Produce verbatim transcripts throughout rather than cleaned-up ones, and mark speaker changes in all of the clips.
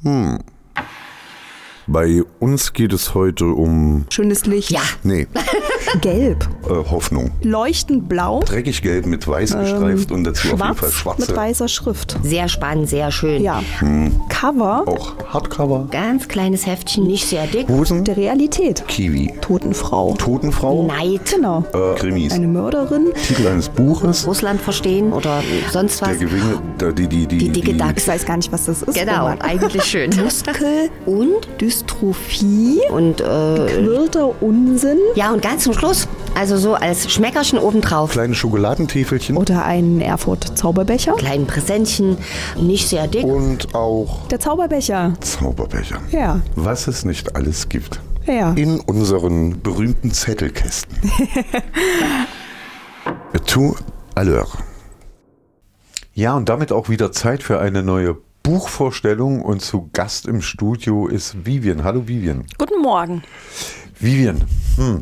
Speaker 1: Hm. Bei uns geht es heute um...
Speaker 2: Schönes Licht.
Speaker 3: Ja.
Speaker 1: Nee,
Speaker 2: Gelb.
Speaker 1: äh, Hoffnung.
Speaker 2: Leuchtend blau.
Speaker 1: Dreckig gelb mit weiß gestreift und dazu auf jeden Fall
Speaker 2: Schwarz mit
Speaker 1: schwarze.
Speaker 2: weißer Schrift.
Speaker 3: Sehr spannend, sehr schön.
Speaker 2: Ja. Cover
Speaker 1: Auch Hardcover.
Speaker 3: Ganz kleines Heftchen, nicht sehr dick.
Speaker 1: Hosen.
Speaker 2: der Realität.
Speaker 1: Kiwi.
Speaker 2: Totenfrau.
Speaker 1: Totenfrau.
Speaker 3: Neid,
Speaker 2: Genau.
Speaker 1: Äh, Krimis.
Speaker 2: Eine Mörderin.
Speaker 1: Titel eines Buches.
Speaker 3: Russland verstehen oder sonst was.
Speaker 1: Der Gewinne, der, die, die, die,
Speaker 3: Die dicke
Speaker 1: die,
Speaker 3: Dachs.
Speaker 2: Ich weiß gar nicht, was das ist.
Speaker 3: Genau,
Speaker 2: Roman.
Speaker 3: eigentlich schön.
Speaker 2: Muskel.
Speaker 3: Und?
Speaker 2: Dystrophie.
Speaker 3: Und, äh,
Speaker 2: Quirlter Unsinn.
Speaker 3: ja, und ganz zum Schluss, also so als Schmeckerchen obendrauf.
Speaker 1: Kleine Schokoladentäfelchen.
Speaker 2: Oder ein Erfurt-Zauberbecher.
Speaker 3: Kleinen Präsentchen, nicht sehr dick.
Speaker 1: Und auch
Speaker 2: Der Zauberbecher.
Speaker 1: Zauberbecher.
Speaker 2: Ja.
Speaker 1: Was es nicht alles gibt.
Speaker 2: Ja.
Speaker 1: In unseren berühmten Zettelkästen. Tout à l'heure. Ja, und damit auch wieder Zeit für eine neue Buchvorstellung. Und zu Gast im Studio ist Vivian. Hallo Vivian.
Speaker 2: Guten Morgen.
Speaker 1: Vivian, hm.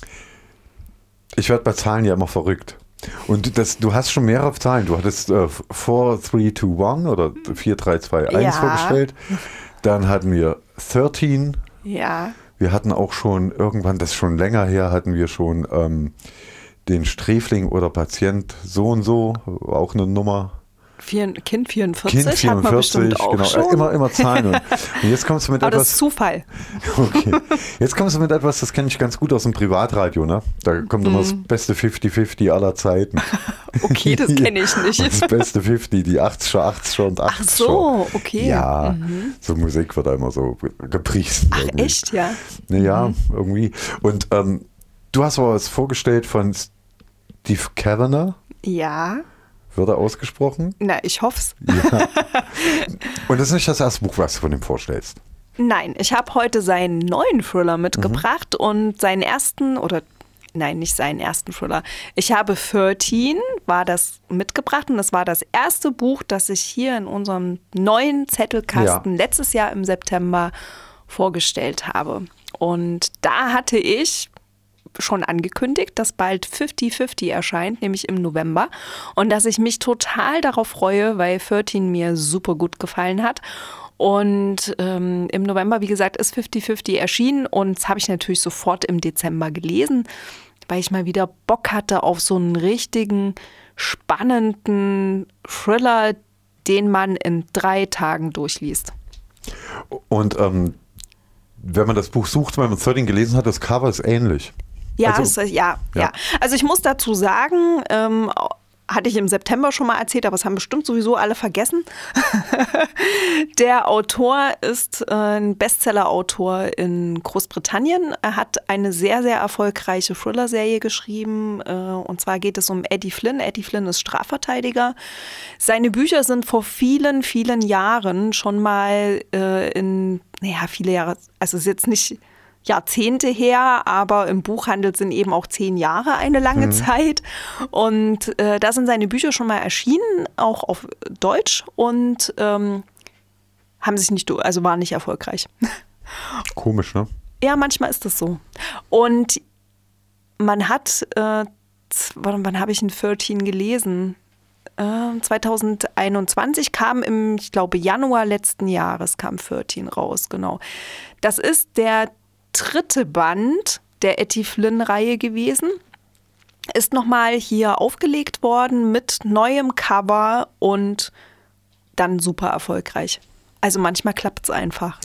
Speaker 1: ich werde bei Zahlen ja immer verrückt. Und das, du hast schon mehrere Zahlen. Du hattest äh, vier, drei, zwei, eins oder vier, drei, zwei, eins
Speaker 2: Ja.
Speaker 1: vorgestellt. Dann hatten wir dreizehn.
Speaker 2: Ja.
Speaker 1: Wir hatten auch schon irgendwann, das ist schon länger her, hatten wir schon ähm, den Sträfling oder Patient so und so, auch eine Nummer.
Speaker 2: Vier, Kind vierundvierzig.
Speaker 1: Kind
Speaker 2: hat man bestimmt
Speaker 1: vierundvierzig,
Speaker 2: auch
Speaker 1: genau.
Speaker 2: schon.
Speaker 1: Äh, Immer, immer Zahlen. Und jetzt kommst du mit
Speaker 2: Aber das ist
Speaker 1: etwas.
Speaker 2: Zufall.
Speaker 1: Okay. Jetzt kommst du mit etwas, das kenne ich ganz gut aus dem Privatradio, ne? Da kommt immer das beste fünfzig fünfzig aller Zeiten.
Speaker 2: Okay, das kenne ich nicht.
Speaker 1: Das beste fünfzig, die achtziger, achtziger und
Speaker 2: Ach
Speaker 1: achtziger.
Speaker 2: so, okay.
Speaker 1: Ja, so Musik wird da immer so gepriesen.
Speaker 2: Ach,
Speaker 1: irgendwie.
Speaker 2: echt, ja?
Speaker 1: Naja, irgendwie. Und ähm, du hast aber was vorgestellt von Steve Kavanagh,
Speaker 2: Ja.
Speaker 1: wird er ausgesprochen?
Speaker 2: Na, ich hoff's.
Speaker 1: Ja. Und das ist nicht das erste Buch, was du von ihm vorstellst.
Speaker 2: Nein, ich habe heute seinen neuen Thriller mitgebracht und seinen ersten, oder nein, nicht seinen ersten Thriller. Ich habe dreizehn, war das mitgebracht und das war das erste Buch, das ich hier in unserem neuen Zettelkasten
Speaker 1: Ja.
Speaker 2: letztes Jahr im September vorgestellt habe. Und da hatte ich schon angekündigt, dass bald fünfzig fünfzig erscheint, nämlich im November. Und dass ich mich total darauf freue, weil dreizehn mir super gut gefallen hat. Und ähm, im November, wie gesagt, ist fünfzig fünfzig erschienen und das habe ich natürlich sofort im Dezember gelesen, weil ich mal wieder Bock hatte auf so einen richtigen, spannenden Thriller, den man in drei Tagen durchliest.
Speaker 1: Und ähm, wenn man das Buch sucht, wenn man dreizehn gelesen hat, das Cover ist ähnlich.
Speaker 2: Ja,
Speaker 1: Also-
Speaker 2: es, ja, ja,
Speaker 1: ja.
Speaker 2: Also ich muss dazu sagen, ähm, hatte ich im September schon mal erzählt, aber es haben bestimmt sowieso alle vergessen. Der Autor ist äh, ein Bestseller-Autor in Großbritannien. Er hat eine sehr, sehr erfolgreiche Thriller-Serie geschrieben. Äh, und zwar geht es um Eddie Flynn. Eddie Flynn ist Strafverteidiger. Seine Bücher sind vor vielen, vielen Jahren schon mal äh, in, naja, viele Jahre, also es ist jetzt nicht Jahrzehnte her, aber im Buchhandel sind eben auch zehn Jahre eine lange mhm. Zeit. Und äh, da sind seine Bücher schon mal erschienen, auch auf Deutsch und ähm, haben sich nicht, also waren nicht erfolgreich.
Speaker 1: Komisch, ne?
Speaker 2: Ja, manchmal ist das so. Und man hat, äh, wann, wann habe ich in dreizehn gelesen? Äh, zwanzig einundzwanzig kam im, ich glaube, Januar letzten Jahres kam dreizehn raus, genau. Das ist der dritte Band der Eddie Flynn-Reihe gewesen. Ist nochmal hier aufgelegt worden mit neuem Cover und dann super erfolgreich. Also manchmal klappt es einfach.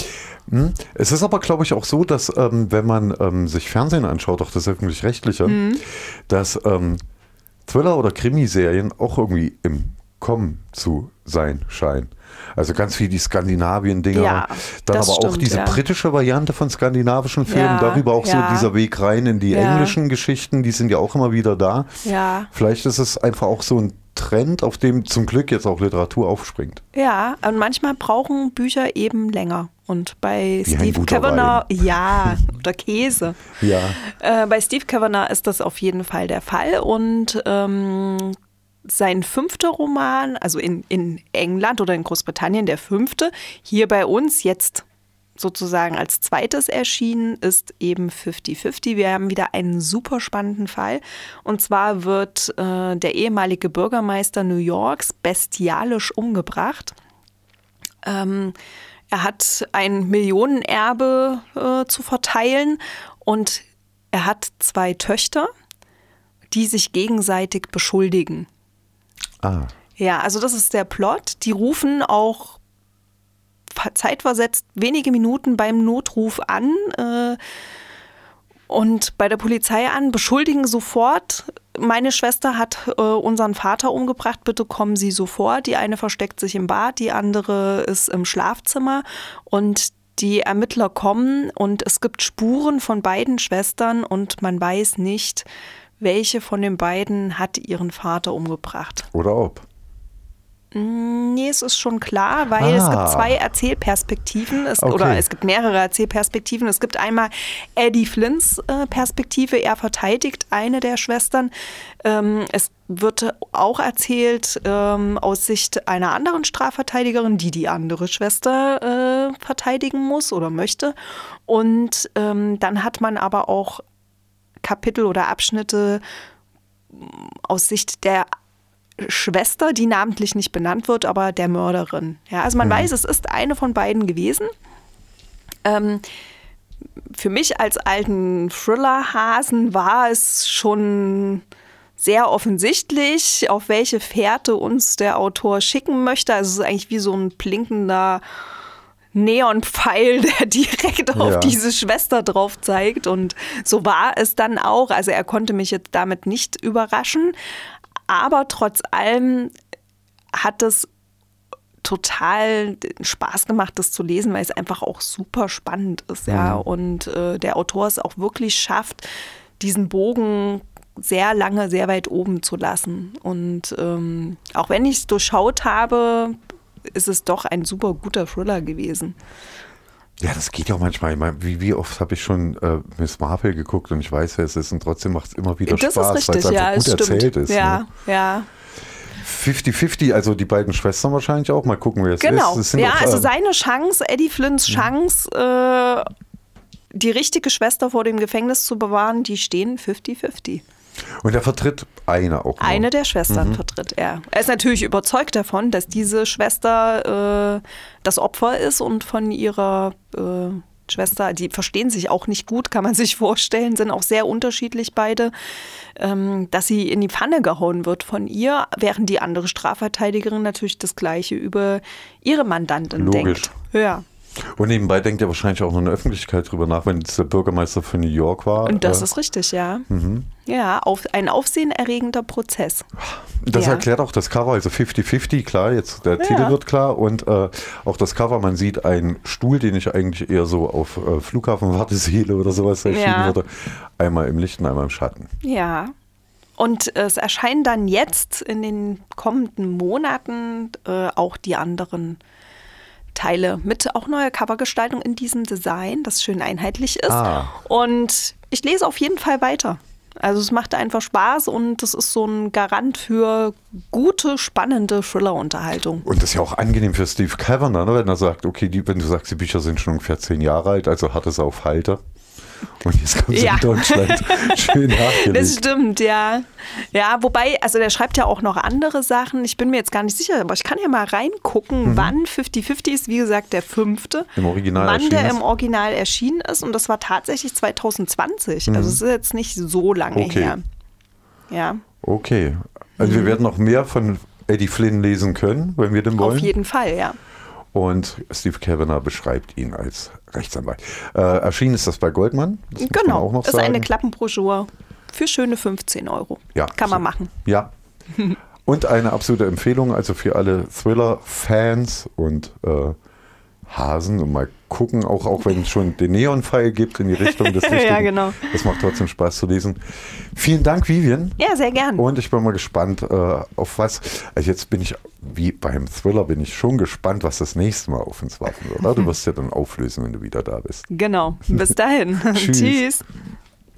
Speaker 1: Es ist aber, glaube ich, auch so, dass ähm, wenn man ähm, sich Fernsehen anschaut, auch das öffentlich-rechtliche, mhm. dass ähm, Thriller- oder Krimiserien auch irgendwie im Kommen zu sein scheinen. Also ganz viel die Skandinavien-Dinger,
Speaker 2: ja,
Speaker 1: dann aber
Speaker 2: stimmt,
Speaker 1: auch diese
Speaker 2: ja.
Speaker 1: britische Variante von skandinavischen Filmen,
Speaker 2: ja,
Speaker 1: darüber auch
Speaker 2: ja.
Speaker 1: so dieser Weg rein in die
Speaker 2: ja.
Speaker 1: englischen Geschichten, die sind ja auch immer wieder da.
Speaker 2: Ja.
Speaker 1: Vielleicht ist es einfach auch so ein Trend, auf dem zum Glück jetzt auch Literatur aufspringt.
Speaker 2: Ja, und manchmal brauchen Bücher eben länger. Und bei
Speaker 1: Wie
Speaker 2: Steve Kavanagh, ja, oder Käse.
Speaker 1: Ja.
Speaker 2: Äh, bei Steve Kavanagh ist das auf jeden Fall der Fall. Und ähm, sein fünfter Roman, also in, in England oder in Großbritannien der fünfte, hier bei uns jetzt sozusagen als zweites erschienen, ist eben fünfzig fünfzig. Wir haben wieder einen super spannenden Fall. Und zwar wird äh, der ehemalige Bürgermeister New Yorks bestialisch umgebracht. Ähm, er hat ein Millionenerbe äh, zu verteilen und er hat zwei Töchter, die sich gegenseitig beschuldigen.
Speaker 1: Ah.
Speaker 2: Ja, also das ist der Plot. Die rufen auch zeitversetzt wenige Minuten beim Notruf an äh, und bei der Polizei an, beschuldigen sofort, meine Schwester hat äh, unseren Vater umgebracht, bitte kommen Sie sofort. Die eine versteckt sich im Bad, die andere ist im Schlafzimmer und die Ermittler kommen und es gibt Spuren von beiden Schwestern und man weiß nicht, welche von den beiden hat ihren Vater umgebracht.
Speaker 1: Oder ob.
Speaker 2: Nee, es ist schon klar, weil
Speaker 1: ah.
Speaker 2: es gibt zwei Erzählperspektiven es,
Speaker 1: okay.
Speaker 2: oder es gibt mehrere Erzählperspektiven. Es gibt einmal Eddie Flynns äh, Perspektive, er verteidigt eine der Schwestern. Ähm, es wird auch erzählt ähm, aus Sicht einer anderen Strafverteidigerin, die die andere Schwester äh, verteidigen muss oder möchte. Und ähm, dann hat man aber auch Kapitel oder Abschnitte aus Sicht der Schwester, die namentlich nicht benannt wird, aber der Mörderin. Ja, also man mhm. weiß, es ist eine von beiden gewesen. Ähm, für mich als alten Thriller-Hasen war es schon sehr offensichtlich, auf welche Fährte uns der Autor schicken möchte. Also es ist eigentlich wie so ein blinkender Neonpfeil, der direkt ja. auf diese Schwester drauf zeigt. Und so war es dann auch. Also er konnte mich jetzt damit nicht überraschen. Aber trotz allem hat es total Spaß gemacht, das zu lesen, weil es einfach auch super spannend ist. Ja. Und äh, der Autor es auch wirklich schafft, diesen Bogen sehr lange, sehr weit oben zu lassen. Und ähm, auch wenn ich es durchschaut habe, ist es doch ein super guter Thriller gewesen.
Speaker 1: Ja, das geht ja auch manchmal. Ich meine, wie, wie oft habe ich schon äh, Miss Marple geguckt und ich weiß, wer es ist und trotzdem macht es immer wieder
Speaker 2: das
Speaker 1: Spaß,
Speaker 2: ist richtig,
Speaker 1: weil es
Speaker 2: ja,
Speaker 1: einfach gut
Speaker 2: es
Speaker 1: erzählt ist.
Speaker 2: Ja,
Speaker 1: ne?
Speaker 2: ja.
Speaker 1: fünfzig fünfzig, also die beiden Schwestern wahrscheinlich auch. Mal gucken, wer es
Speaker 2: genau.
Speaker 1: ist.
Speaker 2: Genau, ja,
Speaker 1: auch,
Speaker 2: also
Speaker 1: äh,
Speaker 2: seine Chance, Eddie Flynns Chance, äh, die richtige Schwester vor dem Gefängnis zu bewahren, die stehen fünfzig fünfzig.
Speaker 1: Und er vertritt eine auch noch.
Speaker 2: Eine der Schwestern
Speaker 1: mhm.
Speaker 2: vertritt er. Er ist natürlich überzeugt davon, dass diese Schwester äh, das Opfer ist und von ihrer äh, Schwester, die verstehen sich auch nicht gut, kann man sich vorstellen, sind auch sehr unterschiedlich beide, ähm, dass sie in die Pfanne gehauen wird von ihr, während die andere Strafverteidigerin natürlich das Gleiche über ihre Mandantin
Speaker 1: Logisch.
Speaker 2: denkt. Ja.
Speaker 1: Und nebenbei denkt ja wahrscheinlich auch noch eine Öffentlichkeit drüber nach, wenn es der Bürgermeister von New York war.
Speaker 2: Und das
Speaker 1: äh,
Speaker 2: ist richtig, ja.
Speaker 1: Mhm.
Speaker 2: Ja, auf, ein aufsehenerregender Prozess.
Speaker 1: Das
Speaker 2: ja.
Speaker 1: erklärt auch das Cover, also fünfzig fünfzig, klar, jetzt der
Speaker 2: Ja.
Speaker 1: Titel wird klar und äh, auch das Cover, man sieht einen Stuhl, den ich eigentlich eher so auf äh, Flughafenwartesäle oder sowas erschienen
Speaker 2: Ja.
Speaker 1: würde. Einmal im Licht und einmal im Schatten.
Speaker 2: Ja. Und es erscheinen dann jetzt in den kommenden Monaten äh, auch die anderen Teile mit auch neuer Covergestaltung in diesem Design, das schön einheitlich ist.
Speaker 1: Ah.
Speaker 2: Und ich lese auf jeden Fall weiter. Also es macht einfach Spaß und es ist so ein Garant für gute, spannende Thriller-Unterhaltung.
Speaker 1: Und das ist ja auch angenehm für Steve Kavanagh, ne, wenn er sagt, okay, die, wenn du sagst, die Bücher sind schon ungefähr zehn Jahre alt, also hat es auf Halter. Und jetzt kommt es
Speaker 2: Ja.
Speaker 1: in Deutschland schön nachgelegt.
Speaker 2: Das stimmt, ja. Ja, wobei, also der schreibt ja auch noch andere Sachen. Ich bin mir jetzt gar nicht sicher, aber ich kann ja mal reingucken, mhm. wann fünfzig fünfzig ist, wie gesagt, der fünfte.
Speaker 1: Im Original
Speaker 2: wann der
Speaker 1: erschienen
Speaker 2: im
Speaker 1: ist?
Speaker 2: Original erschienen ist. Und das war tatsächlich zwanzig zwanzig.
Speaker 1: Mhm.
Speaker 2: Also es ist jetzt nicht so lange
Speaker 1: Okay.
Speaker 2: her. Ja.
Speaker 1: Okay. Also
Speaker 2: Mhm.
Speaker 1: wir werden noch mehr von Eddie Flynn lesen können, wenn wir den wollen.
Speaker 2: Auf jeden Fall, ja.
Speaker 1: Und Steve Kavanagh beschreibt ihn als Rechtsanwalt. Äh, erschienen ist das bei Goldman. Das muss man
Speaker 2: Genau,
Speaker 1: auch noch
Speaker 2: ist
Speaker 1: sagen.
Speaker 2: eine Klappenbroschur für schöne fünfzehn Euro.
Speaker 1: Ja,
Speaker 2: Kann man
Speaker 1: so.
Speaker 2: machen.
Speaker 1: Ja. Und eine absolute Empfehlung, also für alle Thriller-Fans und äh, Hasen und mal gucken, auch, auch wenn es schon den Neonpfeil gibt in die Richtung des Richtigen.
Speaker 2: Ja, genau.
Speaker 1: Das macht trotzdem Spaß zu lesen. Vielen Dank, Vivian.
Speaker 2: Ja, sehr gern.
Speaker 1: Und ich bin mal gespannt, äh, auf was. Also jetzt bin ich, wie beim Thriller, bin ich schon gespannt, was das nächste Mal auf uns warten wird. Du wirst ja dann auflösen, wenn du wieder da bist.
Speaker 2: Genau. Bis dahin.
Speaker 1: Tschüss.
Speaker 2: Tschüss.